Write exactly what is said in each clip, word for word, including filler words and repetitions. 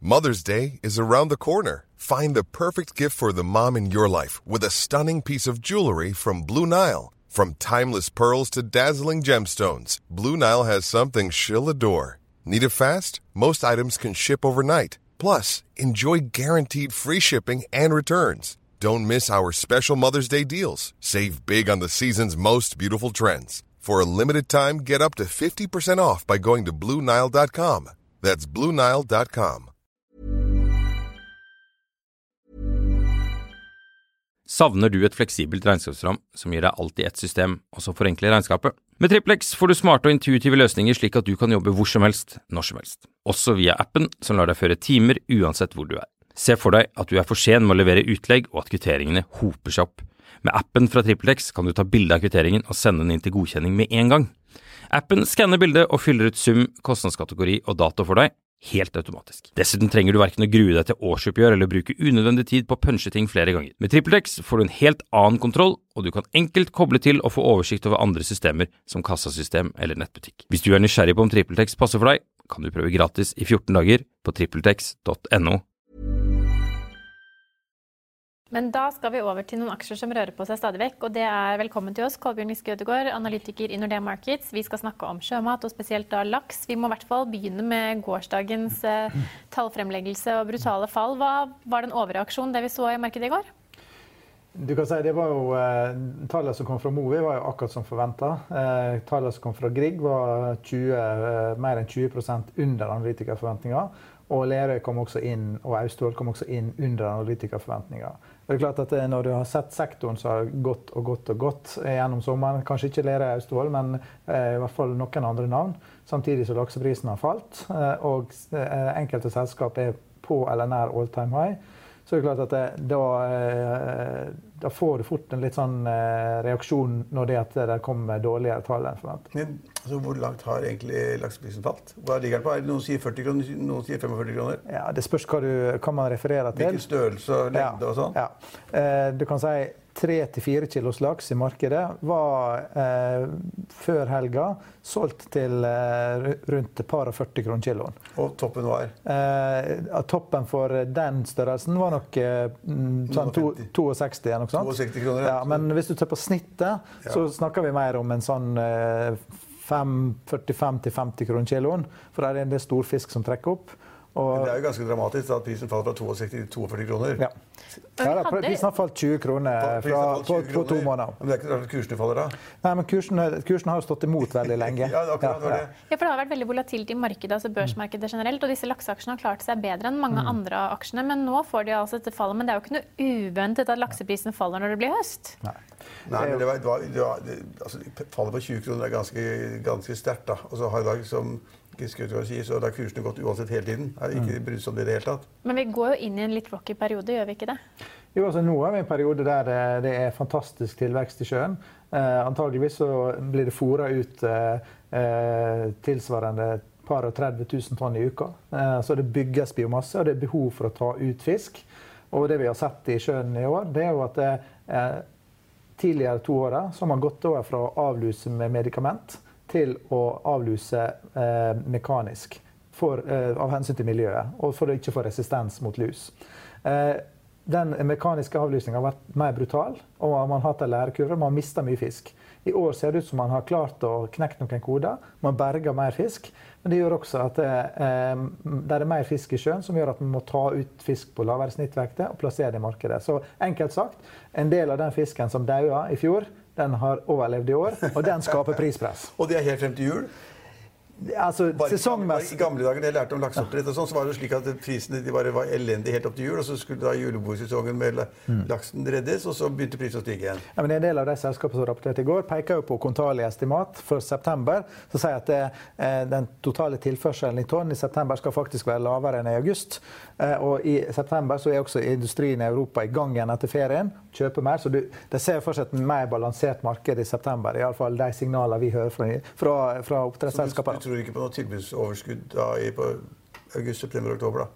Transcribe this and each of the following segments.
Mother's Day is around the corner. Find the perfect gift for the mom in your life with a stunning piece of jewelry from Blue Nile. From timeless pearls to dazzling gemstones, Blue Nile has something she'll adore. Need it fast? Most items can ship overnight. Plus, enjoy guaranteed free shipping and returns. Don't miss our special Mother's Day deals. Save big on the season's most beautiful trends. For a limited time, get up to fifty percent off by going to Blue Nile dot com. That's Blue Nile dot com. Savner du et fleksibelt regnskapsprogram som gir deg alt i ett system, og som forenkler regnskapet? Med TrippelX får du smarte og intuitive løsninger slik at du kan jobbe hvor som helst, når som helst. Også via appen som lar deg føre timer uansett hvor du er. Se for deg at du er for sen med å levere utlegg og at kvitteringene hoper seg opp. Med appen fra TrippelX kan du ta bilde av kvitteringen og sende den inn til godkjenning med en gang. Appen skanner bildet og fyller ut sum, kostnadskategori og dato for deg, helt automatisk. Dessuten trenger du hverken å grue deg til årsoppgjør eller bruke unødvendig tid på å punche ting flere ganger. Med TrippelX får du en helt annen kontroll, og du kan enkelt koble til og få oversikt over andre systemer som kassasystem eller nettbutikk. Hvis du er nysgjerrig på om TrippelX passer for deg, kan du prøve gratis i fjorten dager på trippeltex punktum no. Men da skal vi over til noen aksjer som rører på seg stadig vekk, og det er velkommen til oss, Kolbjørn Giske Ødegård, analytiker i Nordea Markets. Vi skal snakke om sjømat, og spesielt da laks. Vi må i hvert fall begynne med gårsdagens eh, tallfremleggelse og brutale fall. Hva var den overreaksjon det vi så i markedet i går? Du kan si det var jo, eh, tallet som kom fra Movi var jo akkurat som forventet. Eh, tallet som kom fra Grieg var tjue, eh, mer enn tjue prosent under analytikerforventninger. Og Lerøy kom også inn, og Austevoll kom også inn under analytikerforventninger. Det er klart at når du har sett sektoren som har gått og gått og gått gjennom sommeren, kanskje ikke Lerøy og Austevoll, men eh, i hvert fall noen andre navn, samtidig som lakseprisen har falt, eh, og eh, enkelte selskap er på eller nær all time high, så er det klart at det, da, eh, da får du fort en litt sånn eh, reaksjon når det, at det kommer dårligere tall enn forventet. Men altså, hvor langt har egentlig lakseprisen falt? Hva ligger den på? Er det noen sier førti kroner, noen sier femogførti kroner? Ja, det spørs hva du kan man referere til. Hvilken størrelse og lengde ja, og sånn? Ja. Eh, du kan si tre til fire kilos laks i markedet var eh, før helga solgt til eh, rundt et par og førti kroner kiloen. Og toppen var? Eh, toppen for den størrelsen var nok eh, sånn sekstito eller noe sånt. sekstito kroner, ja. Men hvis du tar på snittet, ja. Så snakker vi mer om en sånn eh, førtifem til femti kroner kiloen, for det er en del stor fisk som trekker opp. Og men det er jo ganske dramatisk at prisen faller fra sekstito til førti kroner. Ja. Ja, da, prisen har falt tjue kroner fra, på, på to måneder. Men det er ikke rart at kursene faller da? Nei, men kursen, kursen har jo stått imot veldig lenge. ja, akkurat var det. Ja, for det har vært veldig volatilt i markedet, altså børsmarkedet generelt, og disse lakseaksjene har klart seg bedre enn mange mm. andre aksjene, men nå får de altså dette fallet, men det er jo ikke noe uventet at lakseprisen faller når det blir høst. Nei. Nei, men det var, det var, det var det, altså, fallet på tjue kroner er ganske, ganske sterkt da, og så har i dag som Giske Ødegård sier, så da har kursene gått uansett hele tiden. Det er ikke brydd seg om det i det hele tatt. Men vi går jo inn i en litt rocky periode, gjør vi ikke det? Jo, altså nå er vi i en periode der det, det er fantastisk tilvekst i sjøen. Eh, antageligvis så blir det fôret ut eh, tilsvarende par og tretti tusen tonn i uka. Eh, så det bygges biomasse, og det er behov for å ta ut fisk. Og det vi har sett i sjøen i år, det er jo at det, eh, tidligere to året så har man gått over fra å avluse med medikament til å avluse eh, mekanisk for, eh, av hensyn til miljøet, og for å ikke få resistens mot lus. Eh, den mekaniske avlusningen har vært mer brutal, og man har hatt en lærekurve, man har mistet mye fisk. I år ser det ut som man har klart å knekke noen koder, man berger mer fisk, men det gjør også at det, eh, det er mer fisk i sjøen, som gjør at man må ta ut fisk på lavere snittvekte og plassere det i markedet. Så enkelt sagt, en del av den fisken som døde i fjor, den har overlevd i år, og den skaper prispress. Og det er helt frem til jul? Altså, I gamle dager, når jeg lærte om lakseoppdrett og sånn, så var det slik at prisene de bare var elendige helt opp til jul, og så skulle da julebordsesongen med laksen reddes, og så begynte prisen å stige igjen. Ja, men en del av de selskapene som rapporterte i går peker jo på kontalig estimat for september, som sier at det, eh, den totale tilførselen i tonn i september skal faktisk være lavere enn i august. Eh, og i september så er også industrien i Europa i gang igjen etter ferien, kjøper mer, så du, det ser fortsatt en mer balansert marked i september, i alle fall de signaler vi hører fra, fra, fra oppdrettsselskapene. Du tror ikke på noe tilbudsoverskudd da, i på august, september og oktober da?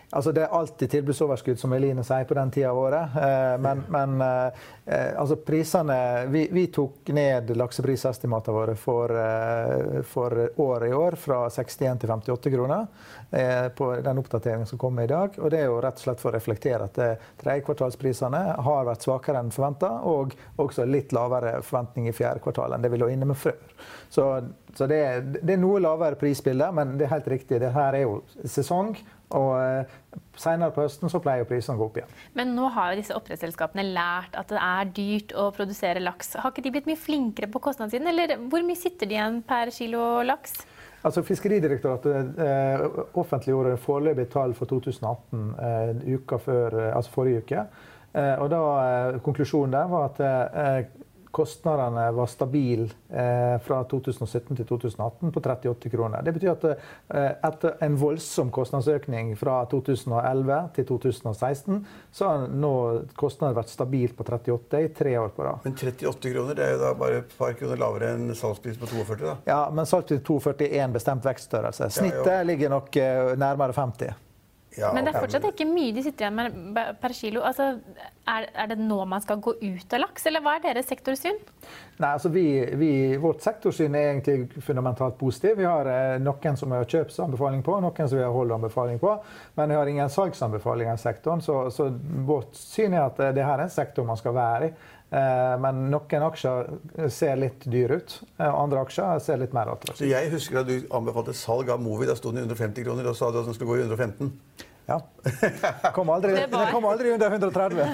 Altså, det er alltid tilbudsoverskudd, som Eline sier, på den tiden av året. Eh, men men eh, altså, prisene vi, vi tok ned lakseprisestimater våre for, eh, for året i år fra sekstien til femtiåtte kroner eh, på den oppdateringen som kommer i dag. Og det er jo rett og slett for å reflektere at tredjekvartalsprisene har vært svakere enn forventet, og også litt lavere forventning i fjerde kvartal enn det vi lå inne med før. Så, så det, det er noe lavere prisbilde, men det er helt riktig. Det her er jo sesong. Og senere på høsten så pleier jo prisene å gå opp igjen. Men nå har jo disse oppdrettsselskapene lært at det er dyrt å produsere laks. Har ikke de blitt mye flinkere på kostnadssiden, eller hvor mye sitter de igjen per kilo laks? Altså Fiskeridirektoratet eh, offentliggjorde foreløpig tall for to tusen atten eh, uka før, altså forrige uke. Eh, og da eh, konklusjonen der var at eh, kostnadene var stabile eh, fra to tusen sytten til to tusen atten på trettiåtte kroner. Det betyr at eh, etter en voldsom kostnadsøkning fra to tusen elleve til to tusen seksten, så har nå kostnaden vært stabilt på trettiåtte i tre år på rad. Men trettiåtte kroner, det er jo da bare et par kroner lavere enn salgspris på førti da? Ja, men salgspris på førti er en bestemt vekststørrelse. Snittet ja, ligger nok eh, nærmere femti. Ja, men det er fortsatt ikke mye de sitter igjen med per kilo. Altså, er, er det nå man skal gå ut av laks, eller hva er deres sektorsyn? Nei, altså vi, vi, vårt sektorsyn er egentlig fundamentalt positiv. Vi har eh, noen som vi har kjøpsanbefaling på, noen som vi har holdanbefaling på, men vi har ingen salgsanbefaling i sektoren, så, så vårt syn er at det her er en sektor man skal være i. Eh, men noen aksjer ser litt dyr ut, andre aksjer ser litt mer attraktive. Så jeg husker at du anbefalte salg av Movi, da stod den i hundre og femti kroner, og sa du at den skulle gå i hundre og femten. Ja. Det kom aldri, det var... det kom aldri under hundre og tretti.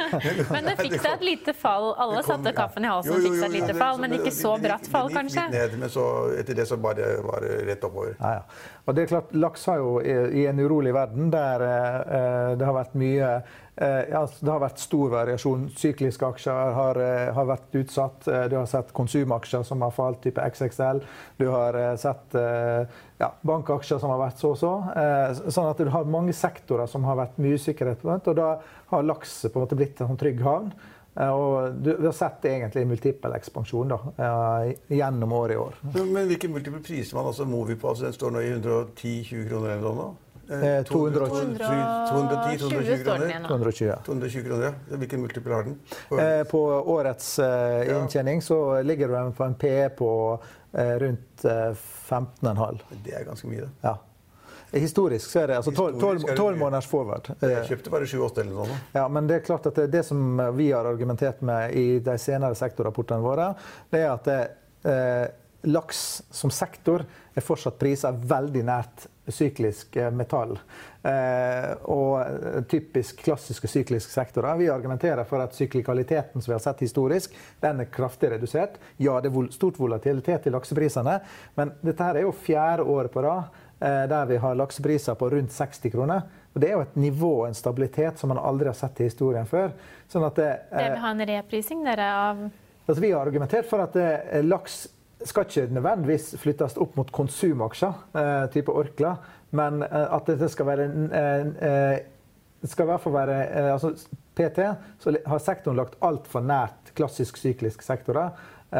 Men det fikk seg et lite fall. Alle satte kaffen i halsen og fikk seg et lite fall, men ikke så bratt fall, kanskje? Litt ned, men så, etter det så bare var det rett oppover. Ja, ja. Og det er klart, laks har jo i en urolig verden der eh, det har vært mye eh, ja, det har vært stor variasjon. Sykliske aksjer har, har vært utsatt. Du har sett konsumaksjer som har falt, type X X L. Du har sett eh, ja, bankaksjer som har vært så og så. Eh, sånn at du har mange sektorer som har vært mye usikkerhet på det, og da har laks på en måte blitt en trygg havn. Og du, du har sett egentlig multiple ekspansjon da, gjennom året i år. Men hvilke multiple priser man altså Movi på? Altså, den står nå i hundre og ti til tjue kroner eller noe nå? Eh, to hundre og tjue, to hundre og ti, to hundre og tjue kroner? to hundre og tjue. to hundre og tjue kroner, ja. Hvilken multiple har den? På, eh, på årets eh, inntjening så ligger den på en P E på eh, rundt eh, femten komma fem. Det er ganske mye, da. Ja. Historisk så er det altså tolv måneders forward. Jeg kjøpte bare sju åtte eller noe sånt. Ja, men det er klart at det, det som vi har argumentert med i de senere sektorrapportene våre, det er at det, eh, laks som sektor er fortsatt priset veldig nært syklisk metall. Eh, og typisk klassiske sykliske sektorer. Vi argumenterer for at syklikaliteten som vi har sett historisk, den er kraftig redusert. Ja, det er stort volatilitet i lakseprisene, men dette her er jo fjerde året på rad der vi har laksepriser på rundt seksti kroner. Og det er jo et nivå, en stabilitet, som man aldri har sett i historien før. Sånn at det, det vil ha en reprising dere av... Altså, vi har argumentert for at det, laks skal ikke nødvendigvis flyttes opp mot konsumaksjer, eh, type Orkla, men eh, at det skal være... Eh, det skal i hvert fall være... Eh, altså, P T så har sektoren lagt alt for nært klassisk syklisk sektorer.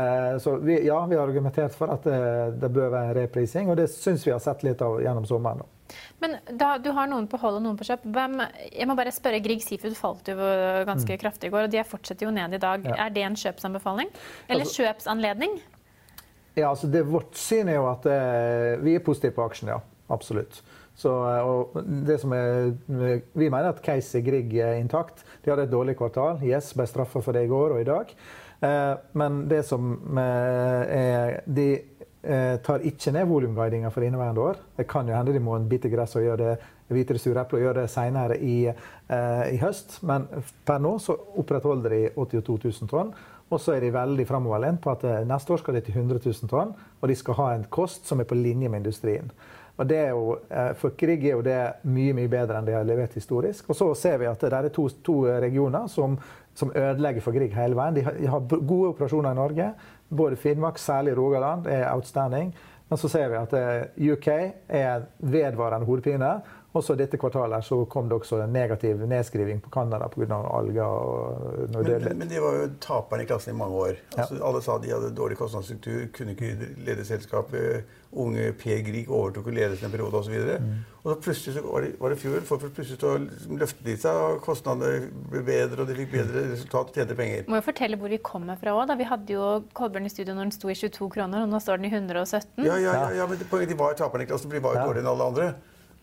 Så vi, ja, vi har argumentert for at det, det bør være en reprising, og det synes vi har sett litt av gjennom sommeren. Men da, du har noen på hold og noen på kjøp. Hvem, jeg må bare spørre, Grieg Seafood falt jo ganske mm. kraftig i går, og de fortsetter jo ned i dag. Ja. Er det en kjøpsanbefaling? Eller altså, kjøpsanledning? Ja, altså det, vårt syn er jo at eh, vi er positive på aksjen, ja. Absolutt. Så, og det som er, vi mener at case Grieg er intakt. De hadde et dårlig kvartal. Yes, ble straffet for det i går og i dag. Eh, men det som eh, er, de eh, tar ikke ned volumguidingen for inneværende år. Det kan jo hende de må bite gress og gjøre det, hvitere surepler og gjøre det senere i, eh, i høst. Men per nå så opprettholder de åttito tusen tonn. Og så er de veldig fremoverlent på at neste år skal de til hundre tusen tonn, og de skal ha en kost som er på linje med industrien. Og det er jo, for Grieg er jo det mye, mye bedre enn de har levert historisk. Og så ser vi at det er to, to regioner som, som ødelegger for Grieg hele veien. De har, de har gode operasjoner i Norge. Både Finnmark, særlig Rogaland, er outstanding. Men så ser vi at U K er vedvarende hodepine. Og så dette kvartalet så kom det også en negativ nedskriving på Canada på grunn av alger og noe dødelighet. Men, men de var jo taperne i klassen i mange år. Altså, ja. Alle sa de hadde dårlig kostnadsstruktur, kunne ikke lede selskapet. Unge Per Grieg overtok ledelsen en periode og så videre. Mm. Og så plutselig så var det, var det fjor, for plutselig så løftet de seg, og kostnadene ble bedre, og de fikk bedre resultat og tjente penger. Må jo fortelle hvor vi kommer fra også, da. Vi hadde jo Kolbjørn i studio når den sto i tjueto kroner, og nå står den i hundre og sytten. Ja, ja, ja, ja, men poenget, de var taperne i klassen, for de var jo dårligere enn alle andre.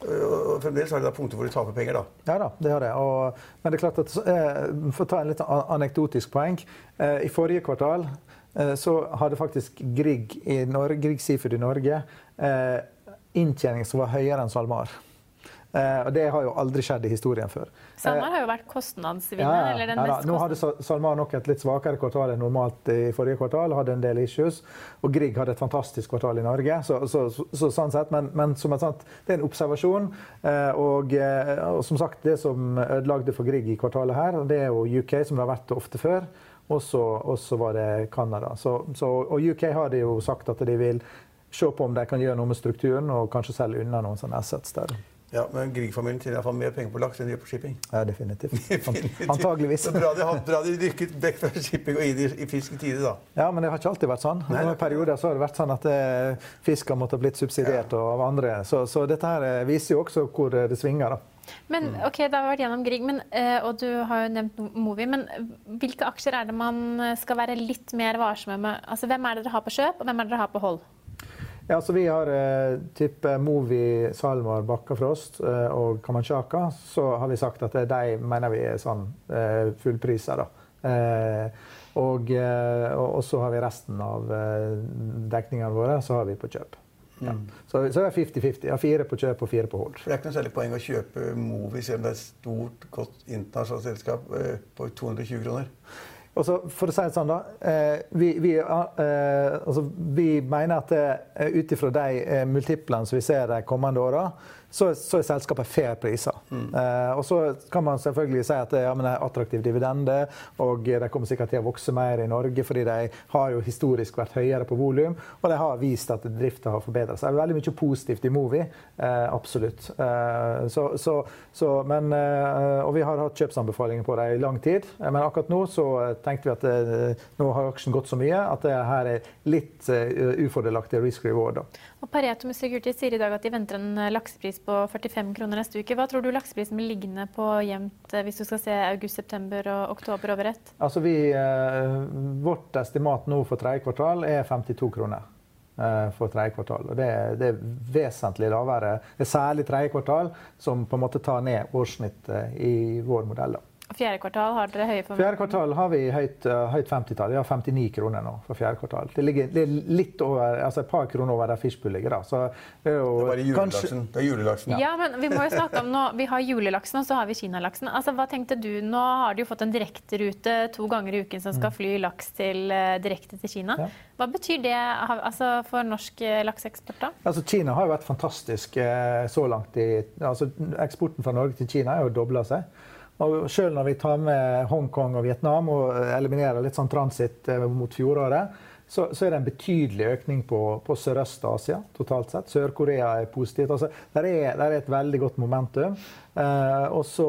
Og fremdeles har de da punkter hvor de taper penger, da. Ja da, det har det. Og, men det er klart at, eh, for å ta en litt anekdotisk poeng, eh, i forrige kvartal eh, så hadde faktisk Grieg i Norge, Grieg Seafood i Norge, eh, inntjening som var høyere enn SalMar. Eh, og det har jo aldri skjedd i historien før. SalMar har jo vært kostnadsvinner, ja, eller den ja, mest Nå hadde SalMar nok et litt svakere kvartal enn normalt i forrige kvartal, hadde en del issues, og Grieg hadde et fantastisk kvartal i Norge, så, så, så, så sånn sett, men, men som et sånt, det er en observasjon, eh, og, og som sagt, det som ødelagde for Grieg i kvartalet her, det er jo U K, som det har vært ofte før, og så var det Canada. Så, så, og U K har de jo sagt at de vil se på om de kan gjøre noe med strukturen, og kanskje selge unna noen sånne assets der. Ja, men Grieg-familien tjener i hvert fall mer penger på laks enn de gjør på shipping. Ja, definitivt. definitivt. Antageligvis. Så bra de, bra de rykket vekk fra shipping og inn i, i fisk i tide, da. Ja, men det har ikke alltid vært sånn. I noen perioder så har det vært sånn at eh, fisk har måttet blitt subsidiert ja. av andre. Så, så dette her viser jo også hvor det svinger, da. Men ok, da har vi vært gjennom Grieg, men, og du har jo nevnt Movi, men hvilke aksjer er det man skal være litt mer varsomme med? Altså, hvem er det dere har på kjøp, og hvem er det dere har på hold? Ja, så vi har eh, type Movi, SalMar, Bakkafrost eh, og Kamanchaka. Så har vi sagt at de mener vi er sånn eh, fullpriser, da. Eh, og, eh, og så har vi resten av eh, dekningene våre, så har vi på kjøp. Ja. Mm. Så, så er det femti femti. Ja, fire på kjøp og fire på hold. For det er ikke noe særlig poeng å kjøpe Movi, selv om det er et stort, godt internasjonalt selskap, eh, på to hundre og tjue kroner. Og så, for å si det sånn da, eh, vi, vi, eh, altså, vi mener at eh, ut ifra de eh, multiplene som vi ser de kommende årene, så, så er selskapet fair priser. Mm. Eh, og så kan man selvfølgelig si at ja, men det er attraktiv dividende, og de kommer sikkert til å vokse mer i Norge, fordi de har jo historisk vært høyere på volum, og de har vist at driften har forbedret seg. Det er veldig mye positivt i Movi, eh, absolutt. Eh, så, så, så, men, eh, og vi har hatt kjøpsanbefalinger på det i lang tid, men akkurat nå så tenkte vi at eh, nå har aksjen gått så mye at det her er litt uh, ufordelaktig risk-reward. Og Pareto Securities sier i dag at de venter en laksepris på førtifem kroner neste uke. Hva tror du lakseprisen vil liggende på jevnt hvis du skal se august, september og oktober over ett? Altså vi, uh, vårt estimat nå for tredje kvartal er femtito kroner. Uh, for tredje kvartal. Og det, det er vesentlig lavere. Det er særlig tredje kvartal som på en måte tar ned årssnittet i vår modell. Da. Fjerde kvartal har dere høye forventninger? Fjerde kvartal har vi høyt, uh, høyt femtitall. Vi har femtini kroner nå for fjerde kvartal. Det ligger, det er litt over, altså et par kroner over der Fishpool ligger da. Så det er jo det var julelaksen. Kanskje... Det er julelaksen. Ja. ja, men vi må jo snakke om nå. Vi har julelaksen, og så har vi kinalaksen. Altså, hva tenkte du? Nå har du jo fått en direkterute to ganger i uken som skal fly laks til, uh, direkte til Kina. Ja. Hva betyr det altså, for norsk lakseeksport da? Altså, Kina har jo vært fantastisk uh, så langt. I, altså, eksporten fra Norge til Kina har jo doblet seg. Og selv når vi tar med Hongkong og Vietnam og eliminerer litt sånn transit mot fjoråret, så, så er det en betydelig økning på, på Sørøst-Asia totalt sett. Sør-Korea er positivt. Altså, der, er, der er et veldig godt momentum. Eh, og så,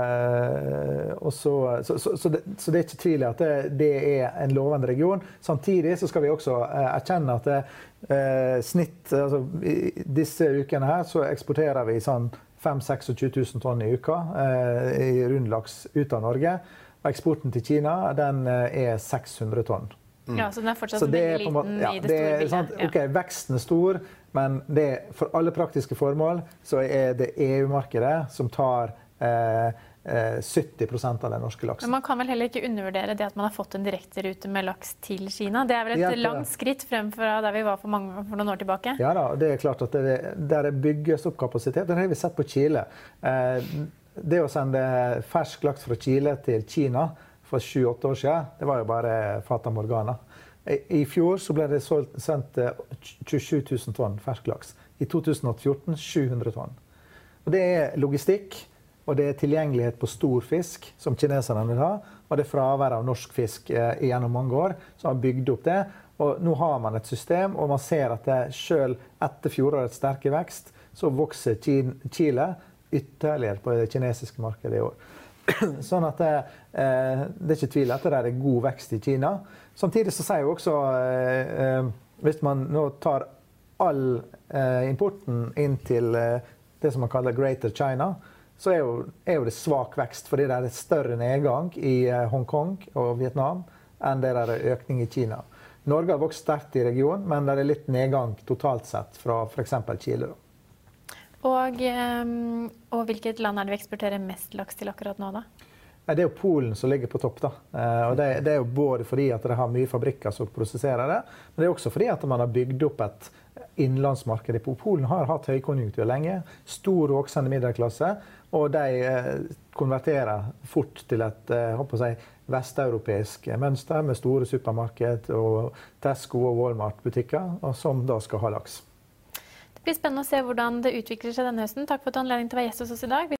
eh, og så, så, så, så, det, så det er ikke tvil at det, det er en lovende region. Samtidig så skal vi også eh, erkjenne at det, eh, snitt, altså, i disse ukene her så eksporterer vi sånn fem til tjueseks tusen tonn i uka eh, i rundlaks ut av Norge. Og eksporten til Kina den eh, er seks hundre tonn. Mm. Ja, så den er fortsatt veldig liten ja, i det, det store bildet. Sant, okay, veksten er stor, men det, for alle praktiske formål så er det E U-markedet som tar eh, sytti prosent av den norske laksen. Men man kan vel heller ikke undervurdere det at man har fått en direkterute med laks til Kina? Det er vel et ja, langt skritt frem fra der vi var for, mange, for noen år tilbake? Ja da, det er klart at det, der det bygges opp kapasitet. Det har vi sett på Chile. Det å sende fersk laks fra Chile til Kina for sju åtte år siden, det var jo bare Fata Morgana. I fjor så ble det solgt, sendt tjuesju tusen tonn fersk laks. I to tusen og fjorten sju hundre tonn. Og det er logistikk, og det er tilgjengelighet på stor fisk, som kineserne vil ha, og det er fravær av norsk fisk eh, gjennom mange år, som har bygd opp det. Og nå har man et system, og man ser at det selv etter fjorårets sterke vekst, så vokser Chile ytterligere på det kinesiske markedet i år. Sånn at det, eh, det er ikke tvil at det er god vekst i Kina. Samtidig så sier jo også, eh, hvis man nå tar all eh, importen inn til eh, det som man kaller Greater China, så er jo, er jo det svak vekst, fordi det er et større nedgang i eh, Hongkong og Vietnam enn det er økning i Kina. Norge har vokst sterkt i regionen, men det er litt nedgang totalt sett fra for eksempel Chile. Og, og hvilket land er det vi eksporterer mest laks til akkurat nå da? Det er jo Polen som ligger på topp da. Og det, det er jo både fordi at det har mye fabrikker som prosesserer det, men det er også fordi at man har bygd opp et innenlandsmarked. Polen har hatt høykonjunktur lenge, stor og voksende middelklasse, og de konverterer fort til et håper jeg, vesteuropeisk mønster med store supermarked og Tesco og Walmart-butikker, og som da skal ha laks. Det blir spennende å se hvordan det utvikler seg denne høsten. Takk for at du har anledning til å være gjest hos oss i dag.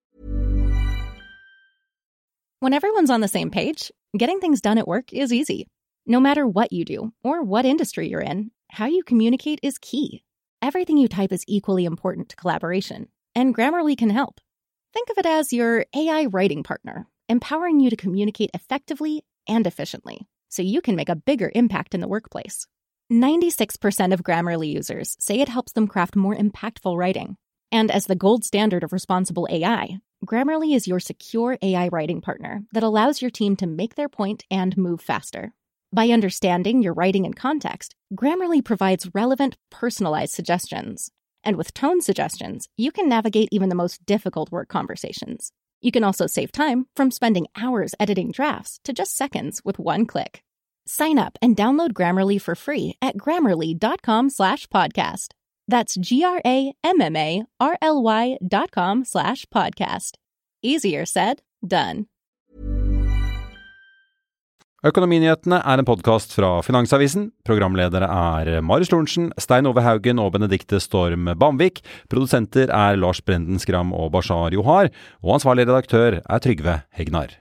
When everyone's on the same page, getting things done at work is easy. No matter what you do or what industry you're in, how you communicate is key. Everything you type is equally important to collaboration, and Grammarly can help. Think of it as your A I writing partner, empowering you to communicate effectively and efficiently, so you can make a bigger impact in the workplace. ninety-six percent of Grammarly users say it helps them craft more impactful writing. And as the gold standard of responsible A I, Grammarly is your secure A I writing partner that allows your team to make their point and move faster. By understanding your writing and context, Grammarly provides relevant, personalized suggestions. And with tone suggestions, you can navigate even the most difficult work conversations. You can also save time from spending hours editing drafts to just seconds with one click. Sign up and download Grammarly for free at grammarly.com slash podcast. That's G-R-A-M-M-A-R-L-Y dot com slash podcast. Easier said, done. Økonominyhetene er en podcast fra Finansavisen. Programledere er Marius Lorentzen, Stein Ove Haugen og Benedikte Storm Bamvik. Produsenter er Lars Brenden Skram og Bashar Johar. Og ansvarlig redaktør er Trygve Hegnar.